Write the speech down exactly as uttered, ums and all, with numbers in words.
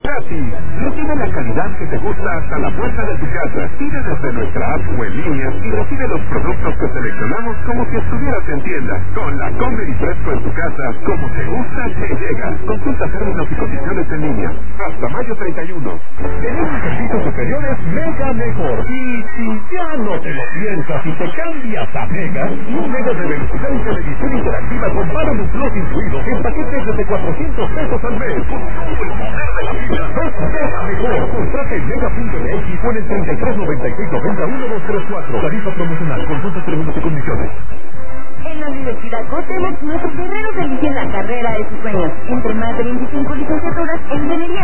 Casi, recibe la calidad que te gusta hasta la puerta de tu casa. Pide desde nuestra app o en línea y recibe los productos que seleccionamos como si estuvieras en tienda. Con la Comer y Fresco en tu casa, como te gusta, te llega. Consulta términos y condiciones en línea. Hasta mayo treinta y uno. Tenemos servicios superiores mega mejor. Y si ya no te lo piensas y te cambias a Mega, un mega de velocidad y televisión interactiva con Paramount Plus incluido en paquetes desde cuatrocientos pesos al mes. Con todo el poder de la vida. Es Mega mejor. Contrate en mega punto m x o en el treinta y tres noventa y seis noventa uno dos tres cuatro. Tarifa promocional. Consulta términos y condiciones. En la Universidad Cuauhtémoc, nuestros guerreros eligen la carrera de sus sueños. Entre más de veinticinco licenciaturas en ingeniería